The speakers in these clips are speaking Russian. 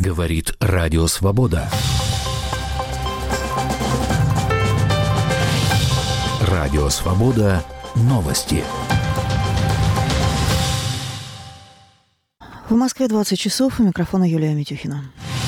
Говорит Радио Свобода. Радио Свобода. Новости. В Москве 20 часов. У микрофона Юлия Митюхина.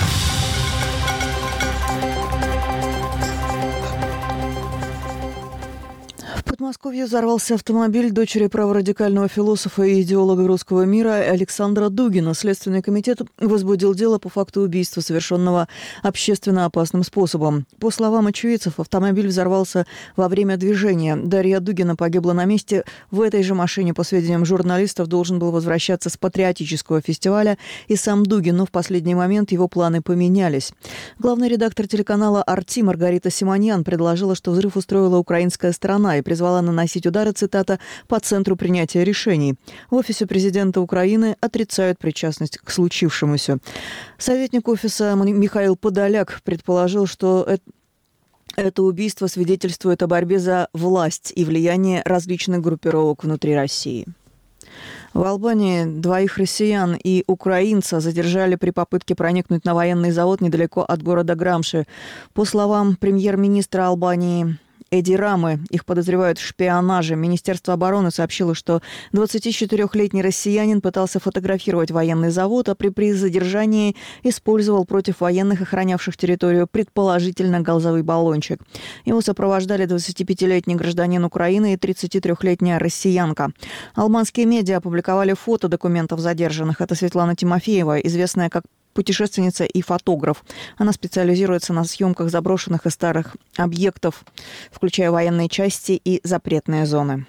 В Подмосковье взорвался автомобиль дочери праворадикального философа и идеолога русского мира Александра Дугина. Следственный комитет возбудил дело по факту убийства, совершенного общественно опасным способом. По словам очевидцев, автомобиль взорвался во время движения. Дарья Дугина погибла на месте. В этой же машине, по сведениям журналистов, должен был возвращаться с патриотического фестиваля и сам Дугин, но в последний момент его планы поменялись. Главный редактор телеканала «Арти» Маргарита Симоньян предложила, что взрыв устроила украинская сторона и призвала наносить удары, цитата, «по центру принятия решений». В офисе президента Украины отрицают причастность к случившемуся. Советник офиса Михаил Подоляк предположил, что это убийство свидетельствует о борьбе за власть и влияние различных группировок внутри России. В Албании 2 россиян и украинца задержали при попытке проникнуть на военный завод недалеко от города Грамши. По словам премьер-министра Албании Эди Рамы, их подозревают в шпионаже. Министерство обороны сообщило, что 24-летний россиянин пытался фотографировать военный завод, а при задержании использовал против военных, охранявших территорию, предположительно газовый баллончик. Его сопровождали 25-летний гражданин Украины и 33-летняя россиянка. Албанские медиа опубликовали фото документов задержанных. Это Светлана Тимофеева, известная как путешественница и фотограф. Она специализируется на съемках заброшенных и старых объектов, включая военные части и запретные зоны.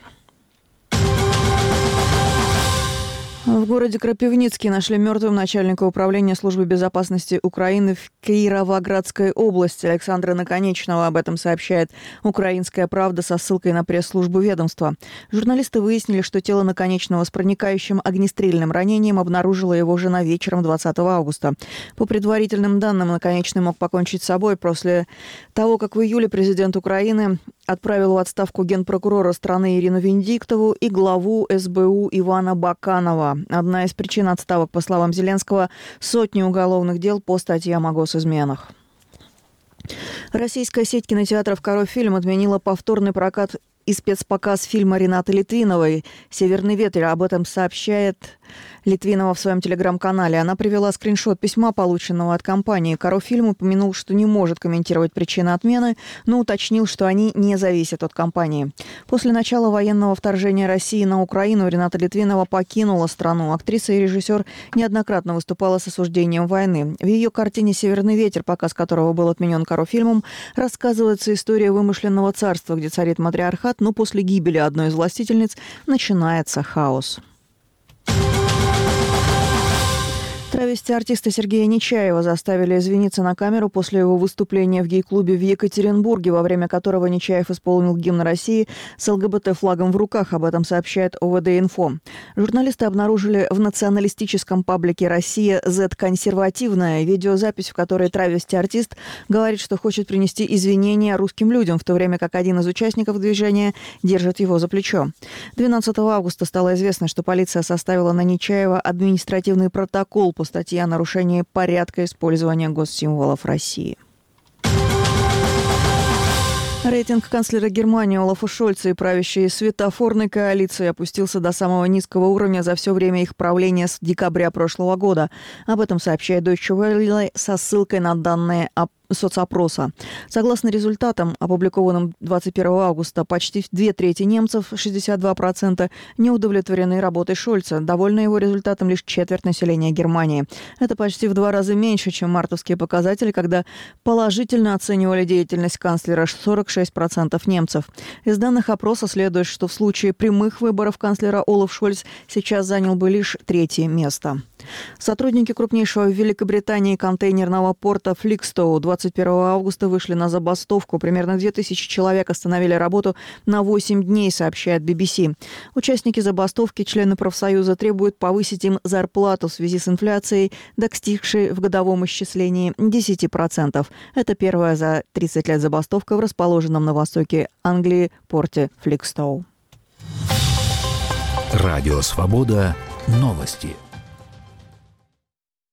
В городе Крапивницкий нашли мертвым начальника управления службы безопасности Украины в Кировоградской области Александра Наконечного. Об этом сообщает «Украинская правда» со ссылкой на пресс-службу ведомства. Журналисты выяснили, что тело Наконечного с проникающим огнестрельным ранением обнаружила его жена вечером 20 августа. По предварительным данным, Наконечный мог покончить с собой после того, как в июле президент Украины отправил в отставку генпрокурора страны Ирину Венедиктову и главу СБУ Ивана Баканова. Одна из причин отставок, по словам Зеленского, сотни уголовных дел по статьям о госизменах. Российская сеть кинотеатров «Кaro-фильм» отменила повторный прокат и спецпоказ фильма Ренаты Литвиновой «Северный ветер». Об этом сообщает Литвинова в своем телеграм-канале. Она привела скриншот письма, полученного от компании. «Кaro-фильм» упомянул, что не может комментировать причины отмены, но уточнил, что они не зависят от компании. После начала военного вторжения России на Украину Рената Литвинова покинула страну. Актриса и режиссер неоднократно выступала с осуждением войны. В ее картине «Северный ветер», показ которого был отменен «Кaro-фильмом», рассказывается история вымышленного царства, где царит матриархат, но после гибели одной из властительниц начинается хаос. Травести-артиста Сергея Нечаева заставили извиниться на камеру после его выступления в гей-клубе в Екатеринбурге, во время которого Нечаев исполнил гимн России с ЛГБТ-флагом в руках. Об этом сообщает ОВД-Инфо. Журналисты обнаружили в националистическом паблике «Россия Z-консервативная» видеозапись, в которой травести-артист говорит, что хочет принести извинения русским людям, в то время как один из участников движения держит его за плечо. 12 августа стало известно, что полиция составила на Нечаева административный протокол по статье о нарушении порядка использования госсимволов России. Рейтинг канцлера Германии Олафа Шольца и правящей светофорной коалиции опустился до самого низкого уровня за все время их правления с декабря прошлого года. Об этом сообщает Deutsche Welle со ссылкой на данные соцопроса. Согласно результатам, опубликованным 21 августа, почти 2/3 немцев, 62%, не удовлетворены работой Шольца. Довольны его результатом лишь четверть населения Германии. Это почти в 2 раза меньше, чем мартовские показатели, когда положительно оценивали деятельность канцлера 46% немцев. Из данных опроса следует, что в случае прямых выборов канцлера Олаф Шольц сейчас занял бы лишь 3-е место. Сотрудники крупнейшего в Великобритании контейнерного порта Фликстоу 21 августа вышли на забастовку. Примерно 2000 человек остановили работу на 8 дней, сообщает BBC. Участники забастовки, члены профсоюза, требуют повысить им зарплату в связи с инфляцией, достигшей в годовом исчислении 10%. Это первая за 30 лет забастовка в расположенном на востоке Англии порте Фликстоу. Радио «Свобода». Новости.